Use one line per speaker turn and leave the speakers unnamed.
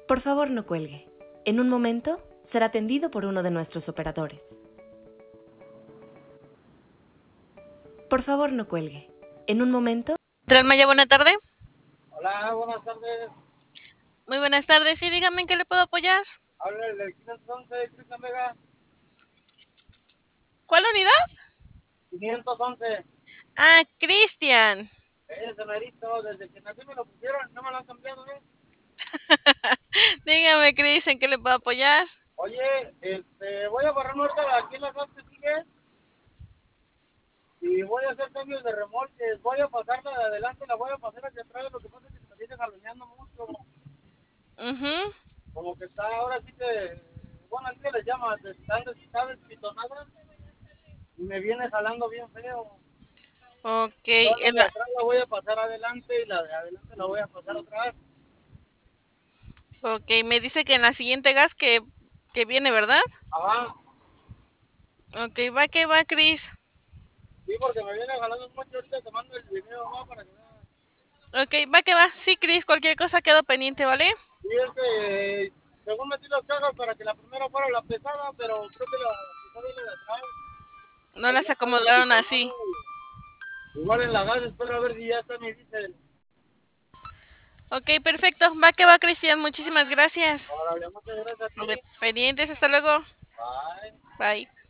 Por favor, no cuelgue. En un momento será atendido por uno de nuestros operadores. Por favor, no cuelgue. En un momento...
Maya, buena tarde.
Hola, buenas tardes.
Muy buenas tardes. Sí, dígame en qué le puedo apoyar.
Habla el del 511, Cristian Vega.
¿Cuál unidad?
511.
Ah, Cristian.
Ese merito, desde que nací me lo pusieron, no me lo han cambiado, ¿eh?
Dígame, Cris, en qué le puedo apoyar.
Oye, voy a barrer ahorita aquí en la gas que sigue y voy a hacer cambios de remolques. Voy a pasarla de adelante, la voy a pasar hacia atrás. Lo que pasa es que se me viene jaloneando mucho. Como que está ahora sí que, bueno, así se les llama, está despitonada y me viene jalando bien feo.
Ok,
Toda la de atrás la voy a pasar adelante y la de adelante la voy a pasar atrás.
ok, me dice que en la siguiente gas que viene, ¿verdad?
Ajá.
Ok, va que va, Cris.
Sí, porque me viene jalando mucho. Ahorita te mando el video, ¿no? Para que veas.
Ok, va que va. Sí, Cris, cualquier cosa quedo pendiente, ¿vale?
Sí, es que según metí las cajas para que la primera fuera la pesada, pero creo que la pesada viene de atrás.
No
La
las
vieja viene
acomodaron
pitonada.
así.
Igual en la gas, espero a ver si ya está mi diésel.
Ok, perfecto. Va que va, Cristian. Muchísimas gracias.
Órale, muchas gracias a ti.
Pendientes, hasta luego.
Bye.
Bye.